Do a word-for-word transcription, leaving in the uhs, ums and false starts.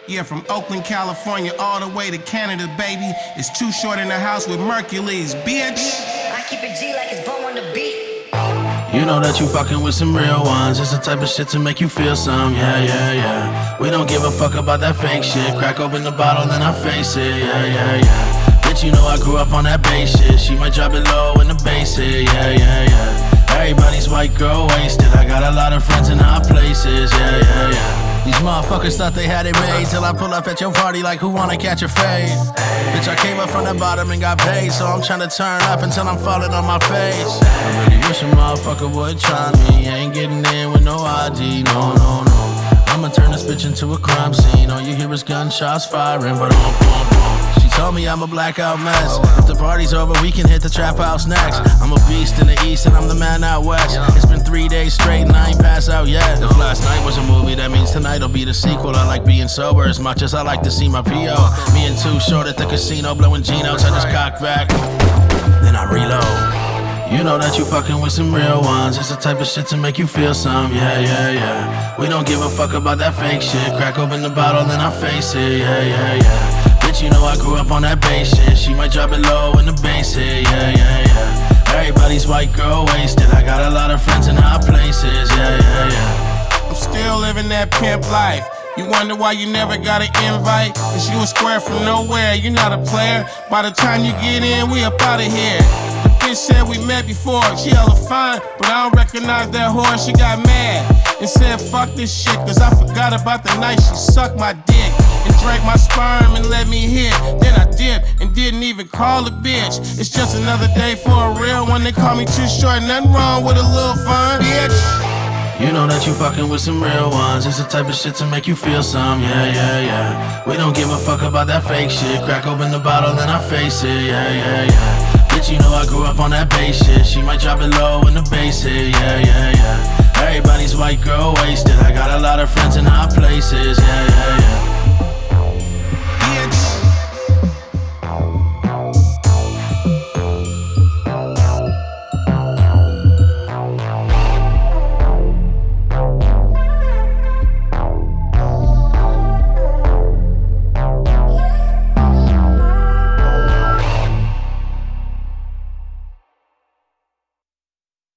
Yeah, from Oakland, California, all the way to Canada, baby. It's Too Short in the house with Mercules, bitch. I keep it G like it's Bo on the beat. You know that you fucking with some real ones. It's the type of shit to make you feel some, yeah, yeah, yeah. We don't give a fuck about that fake shit. Crack open the bottle, then I face it, yeah, yeah, yeah. Bitch, you know I grew up on that bass shit. She might drop it low in the bass hit, yeah, yeah, yeah. Everybody's white girl wasted. I got a lot of friends in high places, yeah, yeah, yeah. These motherfuckers thought they had it made till I pull up at your party like who wanna catch a fade. Bitch, I came up from the bottom and got paid, so I'm tryna turn up until I'm falling on my face. I really wish a motherfucker would try me. I ain't getting in with no I D, no, no, no. I'ma turn this bitch into a crime scene. All you hear is gunshots firing, but um, um, um. She told me I'm a blackout mess. If the party's over, we can hit the trap house next. I'm a beast in the east and I'm the man out west. It's been three days straight and I ain't passed out yet. If last night was a movie, that means tonight'll be the sequel. I like being sober as much as I like to see my P O. Me and Too Short at the casino blowing Genos. I just cock back, then I reload. You know that you fucking with some real ones. It's the type of shit to make you feel some, yeah, yeah, yeah. We don't give a fuck about that fake shit. Crack open the bottle, then I face it, yeah, yeah, yeah. Bitch, you know I grew up on that bass shit. She might drop it low in the bass hit, yeah, yeah, yeah. Everybody's white girl wasted. I got a lot of friends in high places, yeah, yeah, yeah. I'm still living that pimp life. You wonder why you never got an invite? Cause you a square from nowhere, you're not a player. By the time you get in, we up out of here. The bitch said we met before, she hella fine, but I don't recognize that whore. She got mad and said fuck this shit, cause I forgot about the night she sucked my dick and drank my sperm and let me hit. Then I dipped and didn't even call a bitch. It's just another day for a real one. They call me Too Short, nothing wrong with a little fun, bitch. You know that you fucking with some real ones. It's the type of shit to make you feel some, yeah, yeah, yeah. We don't give a fuck about that fake shit. Crack open the bottle, then I face it, yeah, yeah, yeah. Bitch, you know I grew up on that bass shit. She might drop it low in the bass hit, yeah, yeah, yeah. Everybody's white girl wasted. I got a lot of friends in high places, yeah, yeah, yeah.